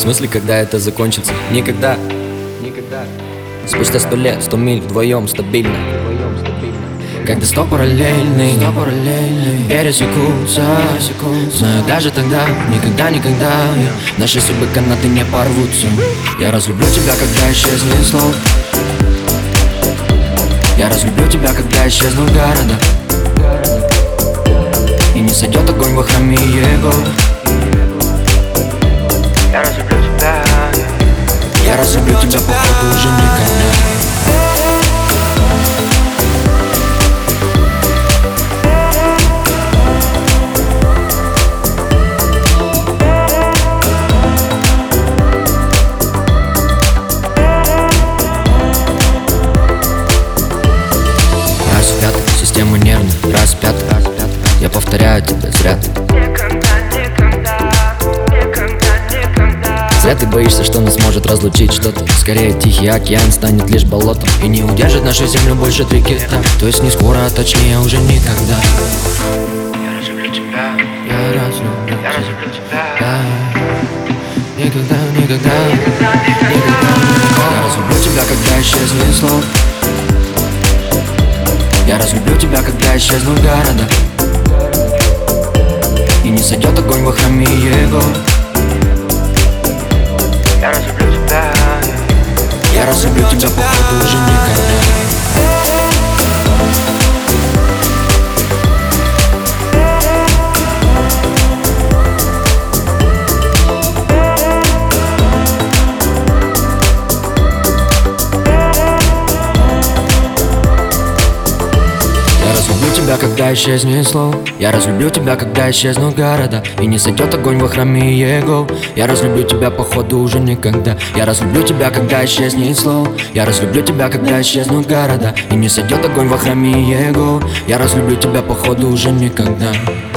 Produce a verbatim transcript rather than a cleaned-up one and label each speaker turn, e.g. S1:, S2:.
S1: смысле, когда это закончится? Никогда. Никогда. Спустя сто лет, сто миль вдвоем стабильно. Когда сто параллельный, сто параллельный пересекутся, знаю даже тогда, никогда, никогда наши судьбы канаты не порвутся. Я разлюблю тебя, когда исчезнет слов. Я разлюблю тебя, когда исчезнут города, и не сойдет огонь во храме его. Я разлюблю тебя. Я разлюблю тебя, походу, уже никогда. Распят, система нервная, распят. Я повторяю тебя зря.
S2: Никогда, никогда, никогда, никогда.
S1: Зря ты боишься, что нас может разлучить что-то. Скорее тихий океан станет лишь болотом, и не удержит нашу землю больше три кита. То есть не скоро, а точнее уже никогда.
S2: Я разлюблю тебя.
S1: Я разлюблю,
S2: Я разлюблю тебя.
S1: да. Никогда, никогда, никогда. Я разлюблю тебя, когда исчезнет слов. Я разлюблю тебя, когда исчезнут города, и не сойдет огонь во храме его.
S2: Я разлюблю тебя.
S1: Я разлюблю тебя, походу, уже никогда. Я разлюблю тебя, когда исчезнет слов. Я разлюблю тебя, когда исчезнут города, и не сойдет огонь во храме его. Я разлюблю тебя, походу, уже никогда. Я разлюблю тебя, когда исчезнет слов. Я разлюблю тебя, когда исчезнут города, и не сойдет огонь во храме его. Я разлюблю тебя, походу, уже никогда.